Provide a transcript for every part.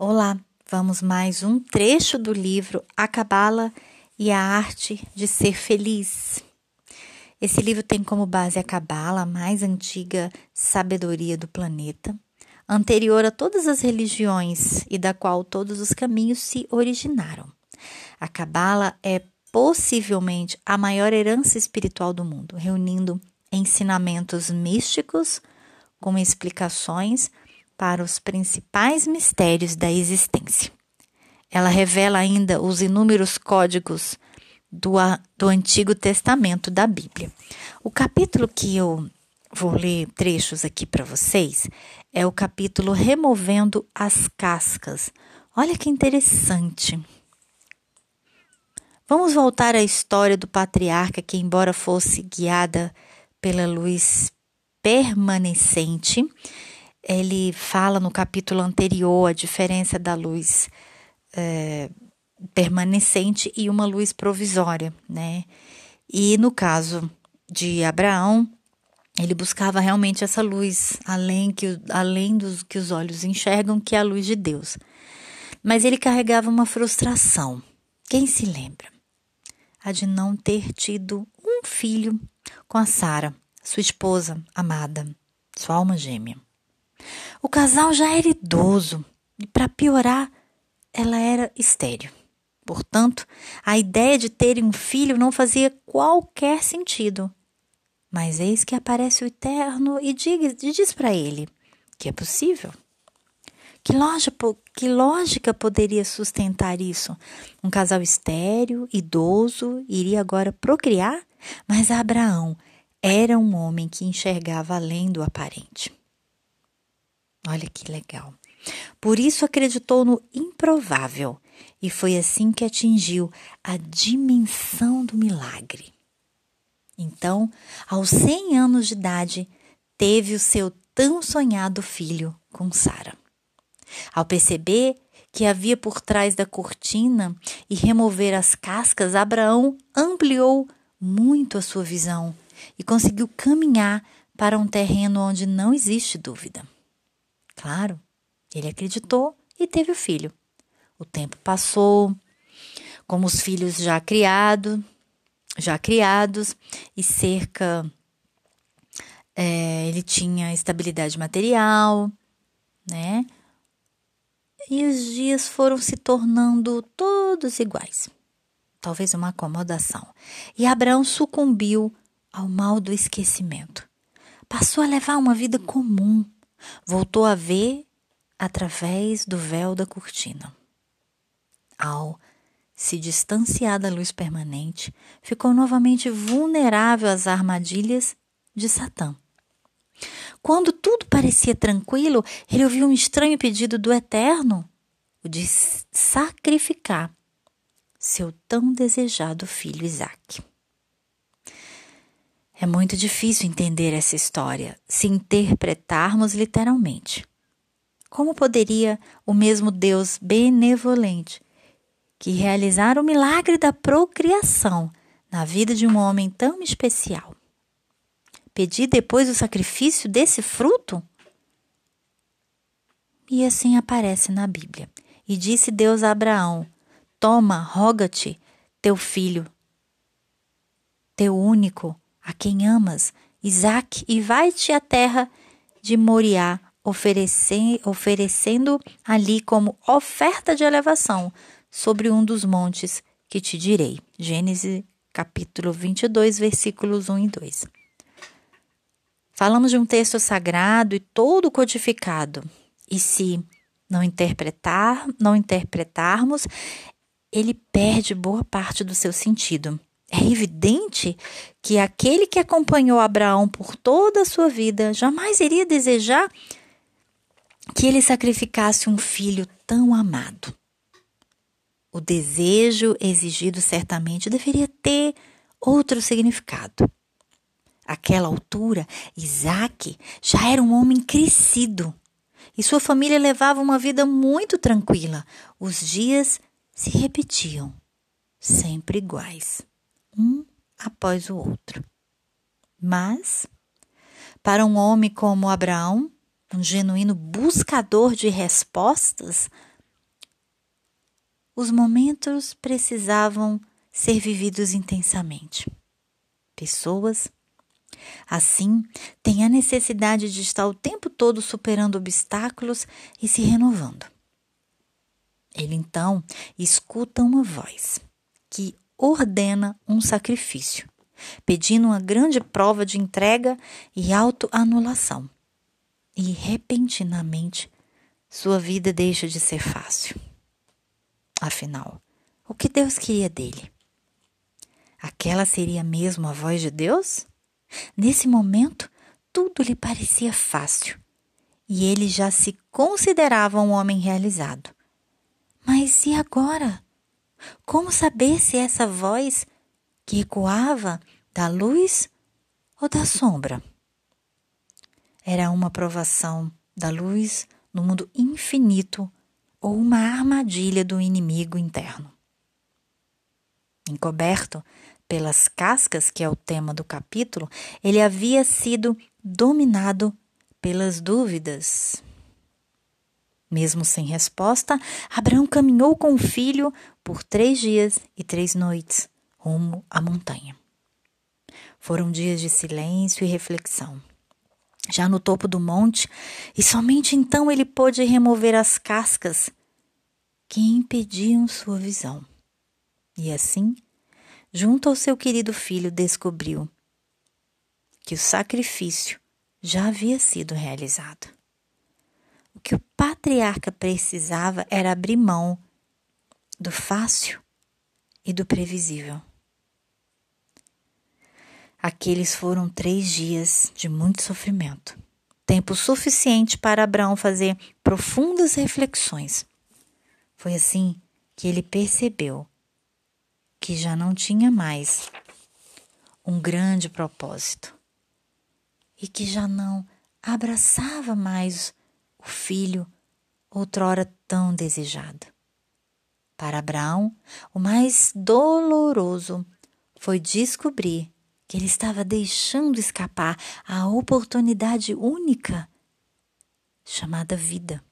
Olá, vamos mais um trecho do livro A Cabala e a Arte de Ser Feliz. Esse livro tem como base a Cabala, a mais antiga sabedoria do planeta, anterior a todas as religiões e da qual todos os caminhos se originaram. A Cabala é possivelmente a maior herança espiritual do mundo, reunindo ensinamentos místicos com explicações para os principais mistérios da existência. Ela revela ainda os inúmeros códigos do Antigo Testamento da Bíblia. O capítulo que eu vou ler trechos aqui para vocês é o capítulo Removendo as Cascas. Olha que interessante. Vamos voltar à história do patriarca que, embora fosse guiada pela luz permanecente, ele fala no capítulo anterior a diferença da luz permanecente e uma luz provisória, né? E no caso de Abraão, ele buscava realmente essa luz, além dos que os olhos enxergam, que é a luz de Deus. Mas ele carregava uma frustração. Quem se lembra? A de não ter tido um filho com a Sara, sua esposa amada, sua alma gêmea. O casal já era idoso e, para piorar, ela era estéril. Portanto, a ideia de terem um filho não fazia qualquer sentido. Mas eis que aparece o Eterno e diz para ele que é possível. Que lógica poderia sustentar isso? Um casal estéril, idoso, iria agora procriar? Mas Abraão era um homem que enxergava além do aparente. Olha que legal. Por isso acreditou no improvável e foi assim que atingiu a dimensão do milagre. Então, aos 100 anos de idade, teve o seu tão sonhado filho com Sara. Ao perceber que havia por trás da cortina e remover as cascas, Abraão ampliou muito a sua visão e conseguiu caminhar para um terreno onde não existe dúvida. Claro, ele acreditou e teve o filho. O tempo passou, como os filhos já criados e ele tinha estabilidade material, né? E os dias foram se tornando todos iguais. Talvez uma acomodação. E Abraão sucumbiu ao mal do esquecimento. Passou a levar uma vida comum. Voltou a ver através do véu da cortina. Ao se distanciar da luz permanente, ficou novamente vulnerável às armadilhas de Satã. Quando tudo parecia tranquilo, ele ouviu um estranho pedido do Eterno, o de sacrificar seu tão desejado filho Isaque. É muito difícil entender essa história se interpretarmos literalmente. Como poderia o mesmo Deus benevolente que realizar o milagre da procriação na vida de um homem tão especial pedir depois o sacrifício desse fruto? E assim aparece na Bíblia. E disse Deus a Abraão: toma, roga-te, teu filho, teu único, a quem amas, Isaque, e vai-te à terra de Moriá, oferecendo ali como oferta de elevação sobre um dos montes que te direi. Gênesis capítulo 22, versículos 1 e 2. Falamos de um texto sagrado e todo codificado. E se não interpretarmos, ele perde boa parte do seu sentido. É evidente que aquele que acompanhou Abraão por toda a sua vida jamais iria desejar que ele sacrificasse um filho tão amado. O desejo exigido certamente deveria ter outro significado. Àquela altura, Isaque já era um homem crescido e sua família levava uma vida muito tranquila. Os dias se repetiam, sempre iguais, um após o outro. Mas, para um homem como Abraão, um genuíno buscador de respostas, os momentos precisavam ser vividos intensamente. Pessoas, assim, têm a necessidade de estar o tempo todo superando obstáculos e se renovando. Ele então escuta uma voz que ordena um sacrifício, pedindo uma grande prova de entrega e autoanulação. E repentinamente, sua vida deixa de ser fácil. Afinal, o que Deus queria dele? Aquela seria mesmo a voz de Deus? Nesse momento, tudo lhe parecia fácil e ele já se considerava um homem realizado. Mas e agora? Como saber se essa voz que ecoava da luz ou da sombra? Era uma provação da luz no mundo infinito ou uma armadilha do inimigo interno. Encoberto pelas cascas, que é o tema do capítulo, ele havia sido dominado pelas dúvidas. Mesmo sem resposta, Abraão caminhou com o filho por 3 dias e 3 noites, rumo à montanha. Foram dias de silêncio e reflexão. Já no topo do monte, e somente então ele pôde remover as cascas que impediam sua visão. E assim, junto ao seu querido filho, descobriu que o sacrifício já havia sido realizado. O que o patriarca precisava era abrir mão do fácil e do previsível. Aqueles foram 3 dias de muito sofrimento, tempo suficiente para Abraão fazer profundas reflexões. Foi assim que ele percebeu que já não tinha mais um grande propósito e que já não abraçava mais o filho outrora tão desejado. Para Abraão, o mais doloroso foi descobrir que ele estava deixando escapar a oportunidade única chamada vida.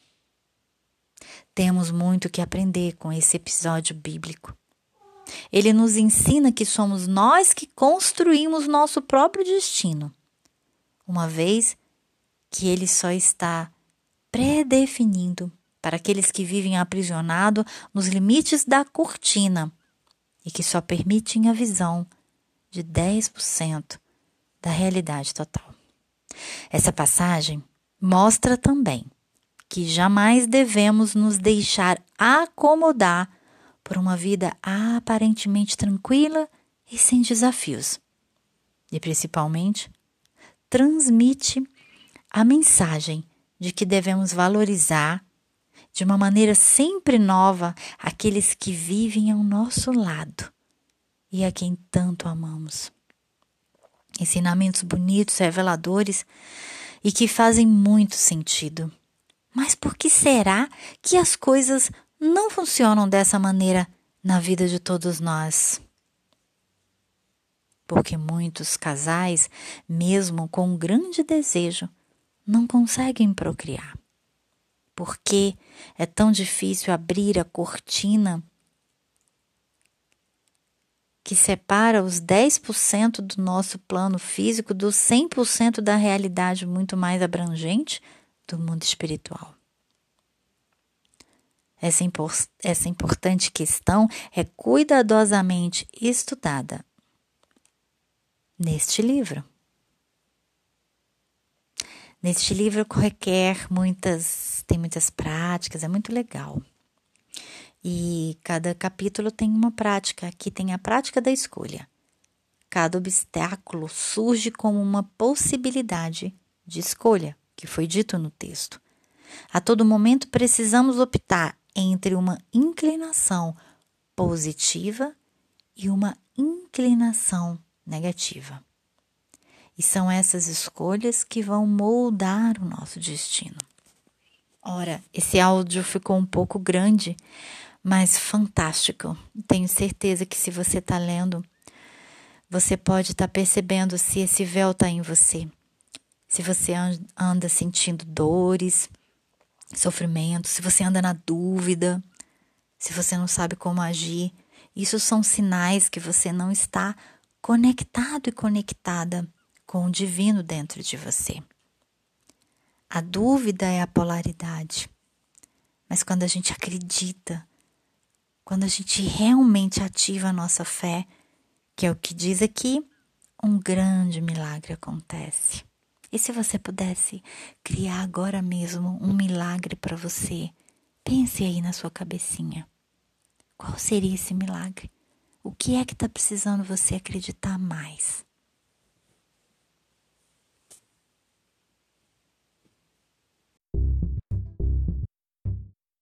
Temos muito que aprender com esse episódio bíblico. Ele nos ensina que somos nós que construímos nosso próprio destino, uma vez que ele só está predefinindo para aqueles que vivem aprisionados nos limites da cortina e que só permitem a visão de 10% da realidade total. Essa passagem mostra também que jamais devemos nos deixar acomodar por uma vida aparentemente tranquila e sem desafios. E principalmente, transmite a mensagem de que devemos valorizar de uma maneira sempre nova aqueles que vivem ao nosso lado e a quem tanto amamos. Ensinamentos bonitos, reveladores e que fazem muito sentido. Mas por que será que as coisas não funcionam dessa maneira na vida de todos nós? Porque muitos casais, mesmo com um grande desejo, não conseguem procriar. Por que é tão difícil abrir a cortina que separa os 10% do nosso plano físico dos 100% da realidade muito mais abrangente do mundo espiritual? Essa importante questão é cuidadosamente estudada neste livro. Neste livro tem muitas práticas, é muito legal. E cada capítulo tem uma prática. Aqui tem a prática da escolha. Cada obstáculo surge como uma possibilidade de escolha, que foi dito no texto. A todo momento precisamos optar entre uma inclinação positiva e uma inclinação negativa. E são essas escolhas que vão moldar o nosso destino. Ora, esse áudio ficou um pouco grande, mas fantástico. Tenho certeza que se você está lendo, você pode estar percebendo se esse véu está em você. Se você anda sentindo dores, sofrimento, se você anda na dúvida, se você não sabe como agir, isso são sinais que você não está conectado e conectada com o divino dentro de você. A dúvida é a polaridade, mas quando a gente acredita, quando a gente realmente ativa a nossa fé, que é o que diz aqui, um grande milagre acontece. E se você pudesse criar agora mesmo um milagre para você, pense aí na sua cabecinha. Qual seria esse milagre? O que é que está precisando você acreditar mais?